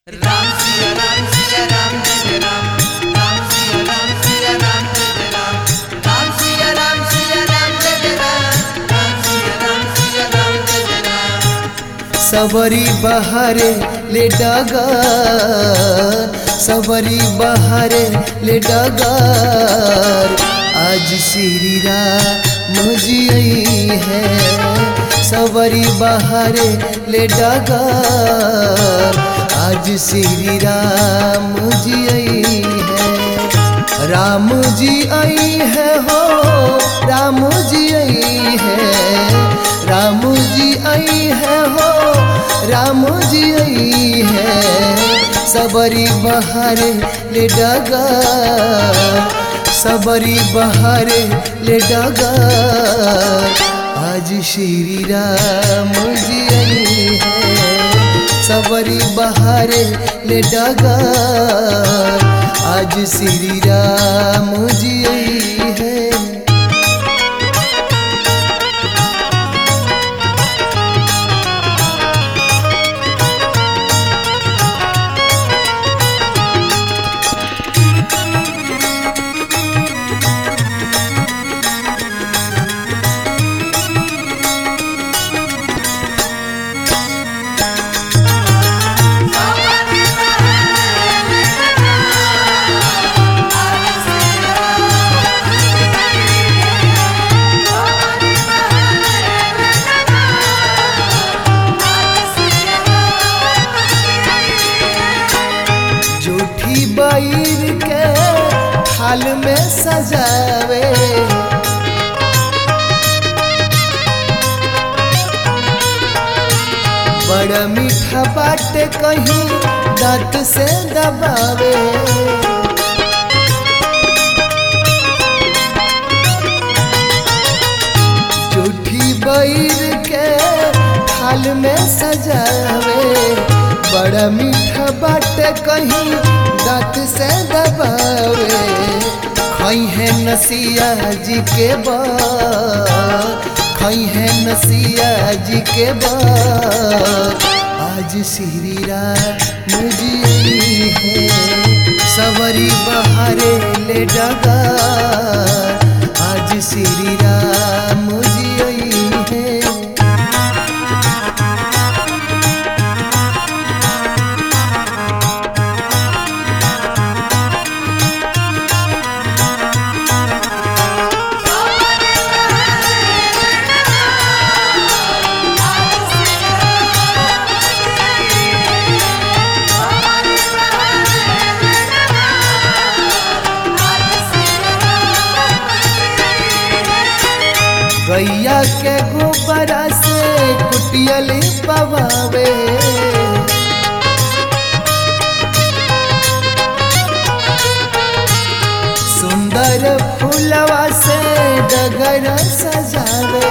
राम सिया राम सिया राम जय राम। राम सिया राम सिया राम जय राम। राम सिया राम सिया राम जय राम। राम सिया राम सिया राम जय राम। सबरी बहारे ले डगर, सबरी बहारे ले डगर, आज श्री राम जी आई है। सबरी बहारे ले डगर, आज श्री राम जी आई है। राम जी आई है हो, राम जी आई है, राम जी आई है हो, राम जी आई है। सबरी बहारे ले डगर, सबरी बहारे ले डगर, आज श्री राम जी आई है। सबरी बहारे ले डगर, आज श्री राम जी आई है। बैर के थाल में सजावे, बड़ा मीठा बाटे कहीं दांत से दबावे। झूठी बैर के थाल में सजावे, बड़ा मीठा बाटे कहीं दांत से दबावे। खाई है नसिया जी के बात, खाई है नसिया जी के बात, आज श्री राम जी आई है। सवरी बहारे ले डगर, आज श्री राम जी आई है। गैया के गोबरा से कुटियली पवावे, सुंदर फूलवा से डगर सजावे।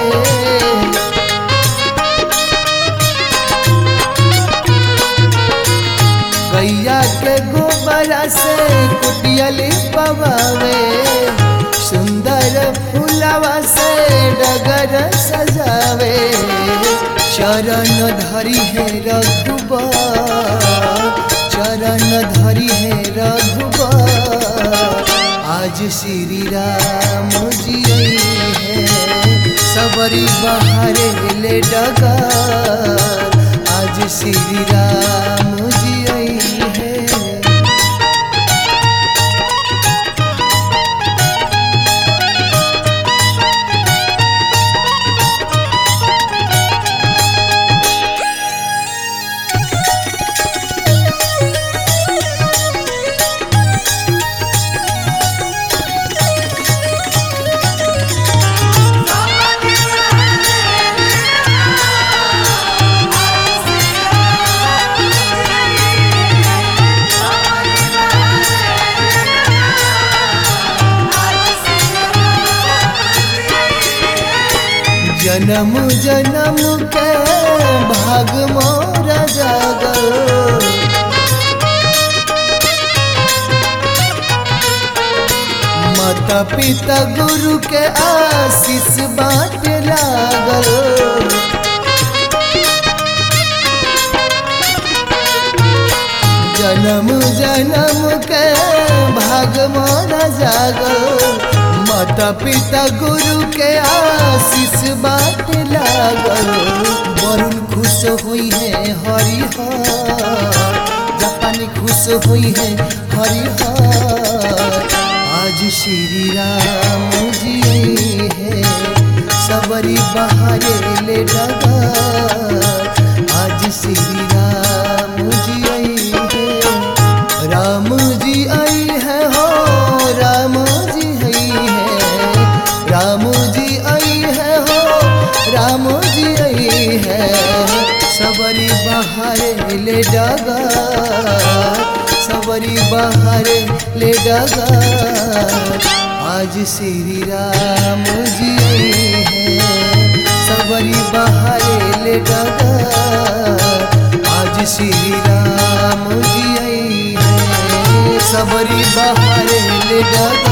गैया के गोबरा से कुटियली पवावे, सुंदर फूलवा से डगर सजावे। चरण धरी है रघुबर, चरण धरी है रघुबर, आज श्री राम जी आई है। सबरी बहारे ले डगर, आज श्री राम जी आई है। जन्म जन्म के भाग मोरा जागल, माता पिता गुरु के आशीष बाटे लागल। जन्म जन्म के भाग माना जागल माता पिता गुरु के आशीष बाट लागल वरुण खुश हुई है हरिहर जापानी खुश हुई है हरिहर आज श्री राम जी है सबरी बहारे ले डगर आज श्री राम जी आई है राम जी आई है हो राम जी आई है राम जी आई है हो राम जी आई है सबरी बहारे ले डगर सबरी बहारे ले डगर आज श्री राम जी आई है सबरी बहारे ले डगर आज श्री राम जी आई है सबरी बहारे ले डगर